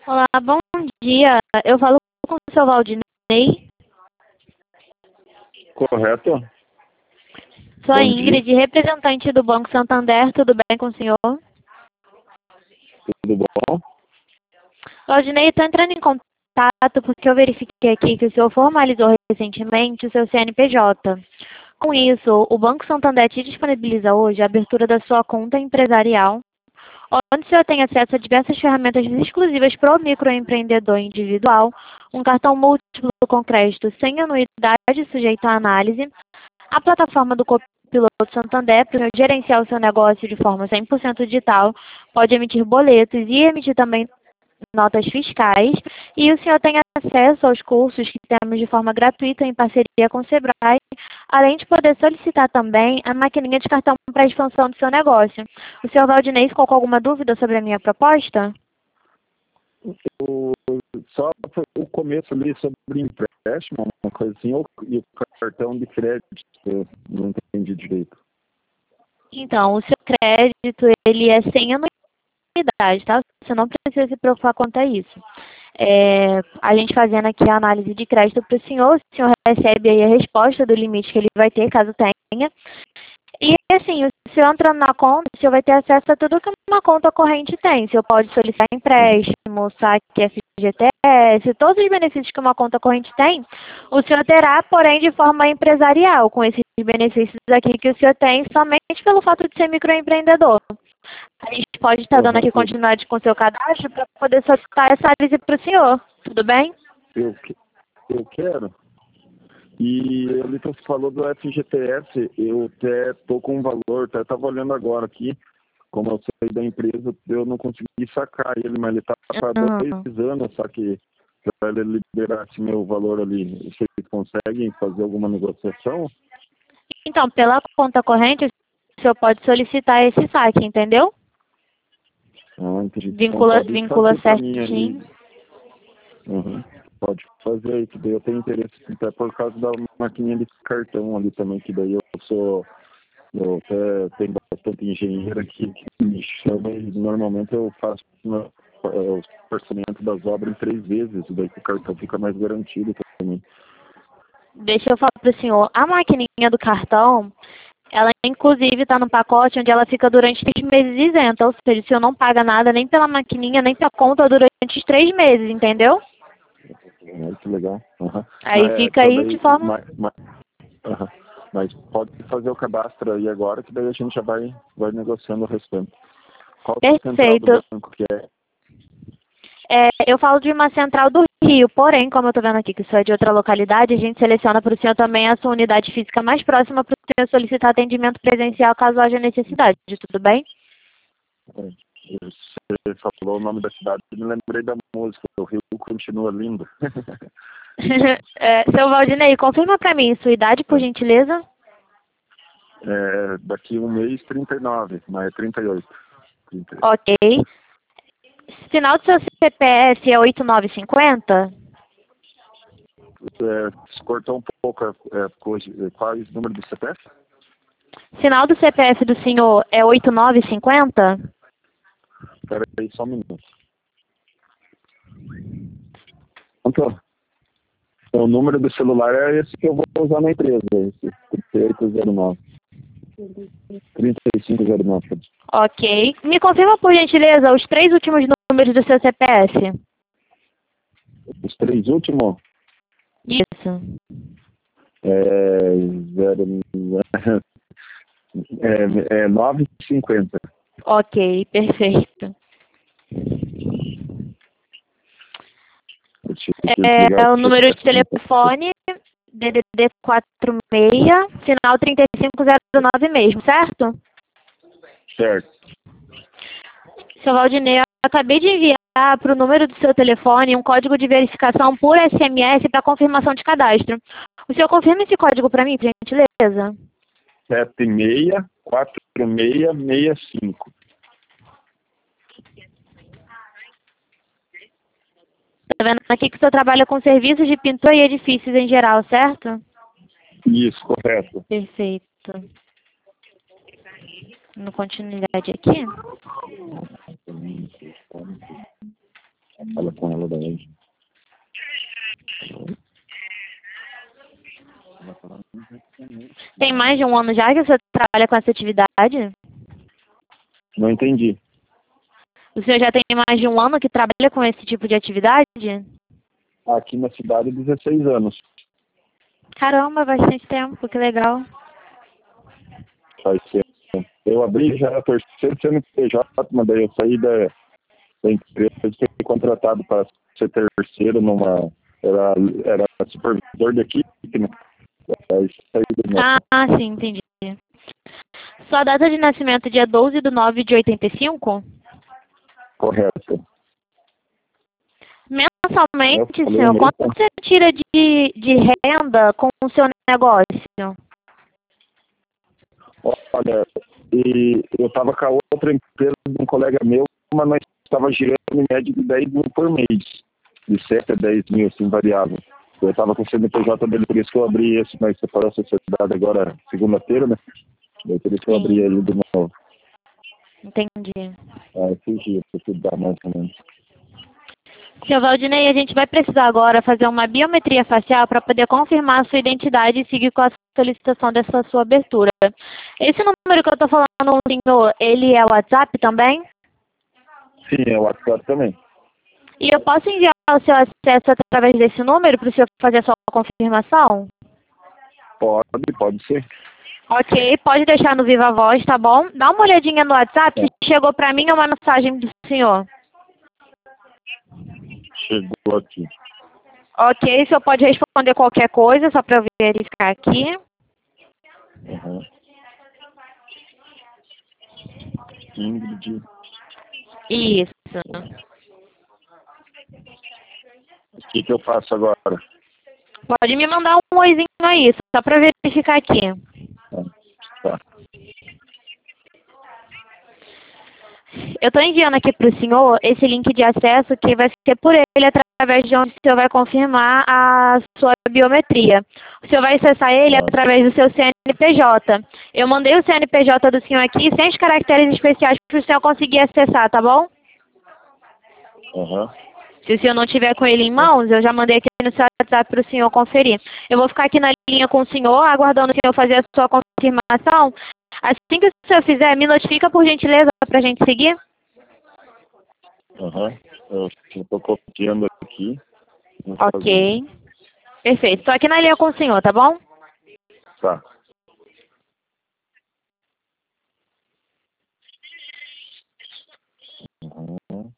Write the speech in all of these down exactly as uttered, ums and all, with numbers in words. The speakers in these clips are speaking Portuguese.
Olá, bom dia. Eu falo com o seu Valdinei. Correto. Sou a Bom Ingrid, dia. representante do Banco Santander. Tudo bem com o senhor? Tudo bom? Valdinei, estou entrando em contato porque eu verifiquei aqui que o senhor formalizou recentemente o seu C N P J. Com isso, o Banco Santander te disponibiliza hoje a abertura da sua conta empresarial, onde o senhor tem acesso a diversas ferramentas exclusivas para o microempreendedor individual, um cartão múltiplo com crédito sem anuidade sujeito à análise, a plataforma do Copiloto Santander para gerenciar o seu negócio de forma cem por cento digital, pode emitir boletos e emitir também notas fiscais, e o senhor tem acesso aos cursos que temos de forma gratuita em parceria com o Sebrae, além de poder solicitar também a maquininha de cartão para a expansão do seu negócio. O senhor Valdinei ficou com alguma dúvida sobre a minha proposta? O, só o começo ali sobre empréstimo, uma coisa assim, ou, e o cartão de crédito, eu não entendi direito. Então, o seu crédito, ele é sem anuidade, tá? Você não precisa se preocupar quanto a isso. É, a gente fazendo aqui a análise de crédito para o senhor, o senhor recebe aí a resposta do limite que ele vai ter, caso tenha. E assim, o senhor entrando na conta, o senhor vai ter acesso a tudo que uma conta corrente tem. O senhor pode solicitar empréstimo, saque F G T S, todos os benefícios que uma conta corrente tem, o senhor terá, porém, de forma empresarial, com esses benefícios aqui que o senhor tem, somente pelo fato de ser microempreendedor. A gente pode estar dando aqui Uhum. continuidade com o seu cadastro para poder solicitar essa análise para o senhor. Tudo bem? Eu, que- eu quero. E ele falou do F G T S, eu até estou com um valor, até estava olhando agora aqui, como eu saí da empresa, eu não consegui sacar ele, mas ele está para Uhum. dois anos, só que para ele liberar esse meu valor ali, vocês conseguem fazer alguma negociação? Então, pela conta corrente, o senhor pode solicitar esse saque, entendeu? Ah, entendi. Então Vincula, pode vincula fazer para mim aí. certinho. Uhum. Pode fazer aí, que daí eu tenho interesse até por causa da maquininha de cartão ali também, que daí eu sou, eu até tenho bastante engenheiro aqui que me chama e normalmente eu faço né, o orçamento das obras em três vezes, daí que o cartão fica mais garantido também. Deixa eu falar para o senhor. A maquininha do cartão, ela inclusive está no pacote onde ela fica durante três meses isenta. Ou seja, o senhor não paga nada nem pela maquininha, nem pela conta durante os três meses, entendeu? É, que legal. Uhum. Aí Mas, é, fica então aí de daí, forma... mas, mas, uhum. Mas pode fazer o cadastro aí agora, que daí a gente já vai, vai negociando o restante. Qual a central do Perfeito. banco que é? É, eu falo de uma central do Rio, porém, como eu estou vendo aqui que isso é de outra localidade, a gente seleciona para o senhor também a sua unidade física mais próxima para o senhor solicitar atendimento presencial caso haja necessidade. Tudo bem? Você falou o nome da cidade e me lembrei da música. O Rio continua lindo. É, seu Valdinei, confirma para mim sua idade, por gentileza. É, daqui um mês, trinta e nove, mas é trinta e oito. trinta e oito. Ok. Final do seu C P F é oito nove cinco zero? É, se cortou um pouco, é, coisa, quais número do C P F? Final do C P F do senhor é oito nove cinco zero? Espera aí só um minuto. Pronto. O número do celular é esse que eu vou usar na empresa, esse trinta e oito zero nove. trinta e cinco zero nove. Ok. Me confirma, por gentileza, os três últimos números do seu C P F. Os três últimos Isso. é, zero, é, é nove cinquenta. Ok, perfeito. Deixa eu É, desligar é o o número de C P F. telefone, D D D quatro seis, final trinta e cinco zero nove mesmo, certo? Certo. Seu Valdinei, eu acabei de enviar para o número do seu telefone um código de verificação por S M S para confirmação de cadastro. O senhor confirma esse código para mim, por gentileza? sete seis quatro seis seis cinco. Está vendo aqui que o senhor trabalha com serviços de pintura e edifícios em geral, certo? Isso, correto. Perfeito. No continuidade aqui. Fala tem mais de um ano já que o senhor trabalha com essa atividade? Não entendi. O senhor já tem mais de um ano que trabalha com esse tipo de atividade? Aqui na cidade, dezesseis anos. Caramba, bastante tempo, que legal. Faz tempo. Eu abri já a terceira C N P J, mas daí eu saí da, da empresa e fui contratado para ser terceiro numa... Era, era supervisor de equipe, né? Aí saí do meu. Ah, sim, entendi. Sua data de nascimento é dia doze de nove de oitenta e cinco? Correto. Eu Mensalmente, falei senhor, mesmo. quanto você tira de, de renda com o seu negócio? Olha, e eu estava com a outra empresa de um colega meu, mas nós estava girando em média de dez mil por mês. De sete a dez mil, assim, variável. Eu estava com o C N P J dele, por isso que eu abri esse, mas separou a sociedade agora, segunda-feira, né? Daí por isso que eu abri Sim, aí de novo. entendi. Ah, esse giro, pra estudar mais ou menos. Senhor Valdinei, a gente vai precisar agora fazer uma biometria facial para poder confirmar a sua identidade e seguir com a solicitação dessa sua abertura. Esse número que eu estou falando, senhor, ele é o WhatsApp também? Sim, é o WhatsApp também. E eu posso enviar o seu acesso através desse número para o senhor fazer a sua confirmação? Pode, pode ser. Ok, pode deixar no Viva Voz, tá bom? Dá uma olhadinha no WhatsApp, É, se chegou para mim é uma mensagem do senhor. chegou aqui. Ok, o senhor pode responder qualquer coisa, só para eu verificar aqui. Uhum. Ingrid. Isso. O que, que eu faço agora? Pode me mandar um oizinho aí, só para verificar aqui. Ah, tá. Eu estou enviando aqui para o senhor esse link de acesso que vai ser por ele através de onde o senhor vai confirmar a sua biometria. O senhor vai acessar ele Ah, através do seu C N P J. Eu mandei o C N P J do senhor aqui sem os caracteres especiais para o senhor conseguir acessar, tá bom? aham. Se o senhor não tiver com ele em mãos, eu já mandei aqui no seu WhatsApp para o senhor conferir. Eu vou ficar aqui na linha com o senhor, aguardando o senhor fazer a sua confirmação. Assim que o senhor fizer, me notifica por gentileza para a gente seguir. Aham. Eu estou copiando aqui. Vou fazer. Ok. Perfeito. Estou aqui na linha com o senhor, tá bom? Tá. Uhum.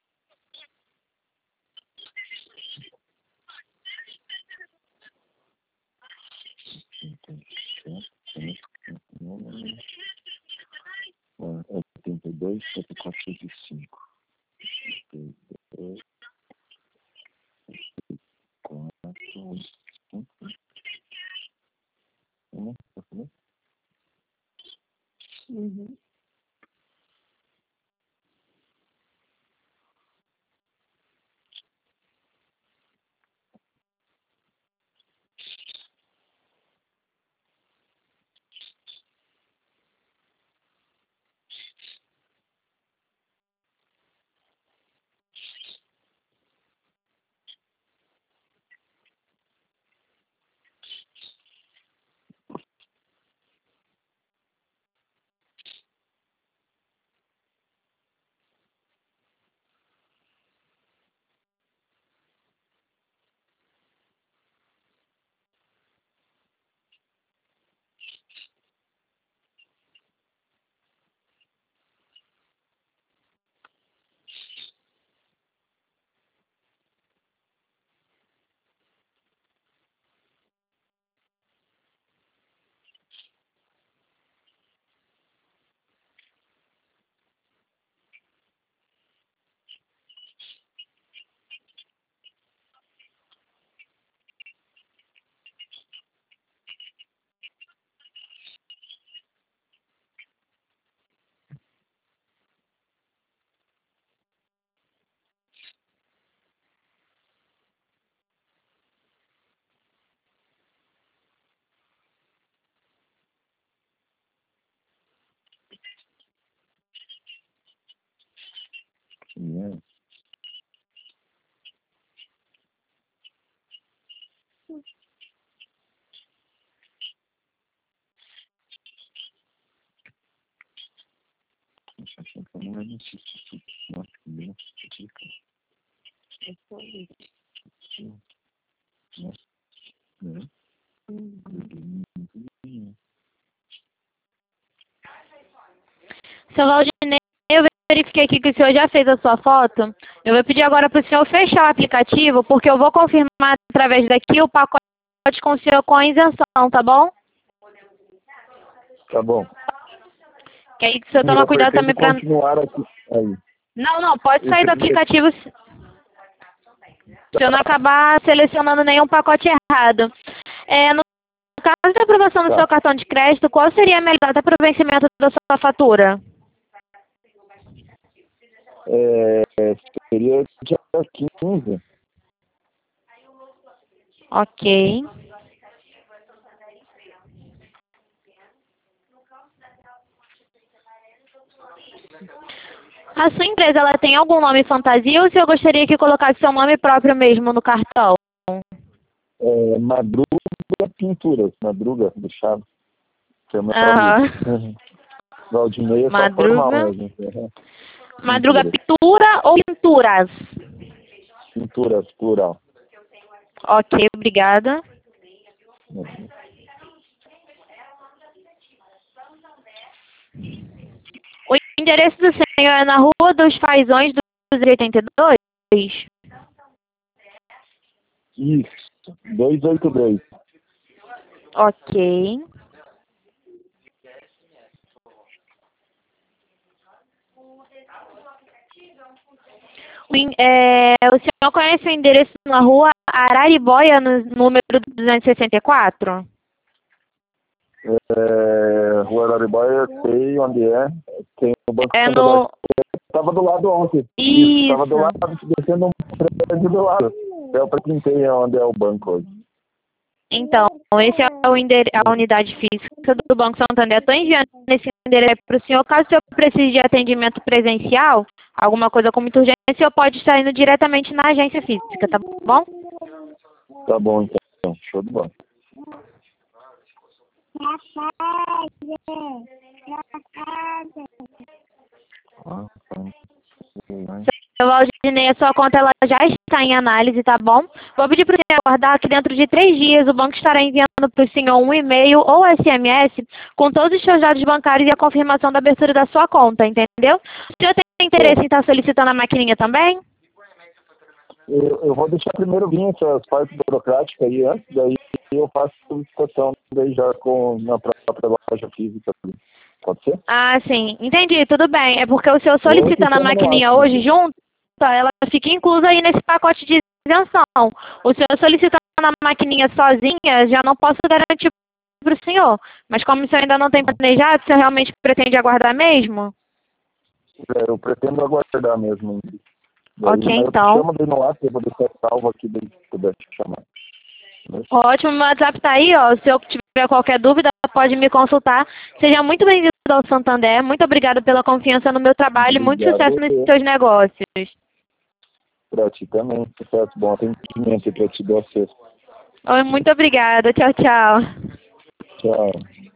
oitenta e dois, setenta e quatro, e cinco. oitenta e dois, quatro, cinco. Uhum. Né? Deixa eu achar que eu não lembro disso. Nossa, que bem. Seu Valdinei, eu verifiquei aqui que o senhor já fez a sua foto. Eu vou pedir agora para o senhor fechar o aplicativo, porque eu vou confirmar através daqui o pacote com o senhor com a isenção, tá bom? Tá bom. Que aí o senhor toma cuidado também para... continuar aqui. Aí. Não, não, pode sair do aplicativo se o senhor não acabar selecionando nenhum pacote errado. É, no caso da aprovação do Tá. seu cartão de crédito, qual seria a melhor data para o vencimento da sua fatura? É, seria dia quinze. Ok. A sua empresa, ela tem algum nome fantasia ou se eu gostaria que colocasse seu nome próprio mesmo no cartão? É, Madruga Pinturas, Madruga, deixado. Que é o meu Aham. amigo. Valdinei é só Madruga. formal mesmo. Uhum. Madruga Pinturas. Pintura ou Pinturas? Pinturas, plural. Ok, obrigada. Uhum. O endereço do senhor é na Rua dos Fazões dos oitenta e dois? Isso, duzentos e oitenta e dois. Ok. O, en- é, o senhor conhece o endereço na Rua Araribóia, no número duzentos e sessenta e quatro? É, Rua Araribóia, sei onde é. Tem o Banco É Santander. no... Estava do lado ontem. Isso, estava do Isso. lado, descendo um prédio do lado. É para quem tem onde é o banco hoje. Então, esse é o endere- a unidade física do Banco Santander. Estou enviando esse endereço para o senhor. Caso o senhor precise de atendimento presencial, alguma coisa com muita urgência, o senhor pode estar indo diretamente na agência física, tá bom? Tá bom, então. Show de bola. Ah, tá. Seu Valdinei, a sua conta ela já está em análise, tá bom? Vou pedir para o senhor aguardar que dentro de três dias o banco estará enviando para o senhor um e-mail ou S M S com todos os seus dados bancários e a confirmação da abertura da sua conta, entendeu? O senhor tem interesse em estar solicitando a maquininha também? Eu, eu vou deixar primeiro vir essas partes burocráticas aí antes, daí eu faço a solicitação daí já com na própria loja física. Pode ser? Ah, sim. Entendi, tudo bem. É porque o senhor Ou eu te solicitando a chamo no maquininha WhatsApp. hoje junto, ela fica inclusa aí nesse pacote de isenção. O senhor solicitando a maquininha sozinha, já não posso garantir para o senhor. Mas como o senhor ainda não tem planejado, o senhor realmente pretende aguardar mesmo? É, eu pretendo aguardar mesmo. Daí, Ok, mas eu te então. chamo daí no WhatsApp, eu vou deixar salvo aqui daí se puder te chamar. Beleza? Ótimo, meu WhatsApp tá aí, ó. Se eu tiver qualquer dúvida, pode me consultar. Seja muito bem-vindo ao Santander. Muito obrigada pela confiança no meu trabalho e muito sucesso nos Obrigado seus negócios. pra ti também. Sucesso, bom atendimento aí pra te dar acesso. Oi, muito obrigada. Tchau, tchau. Tchau.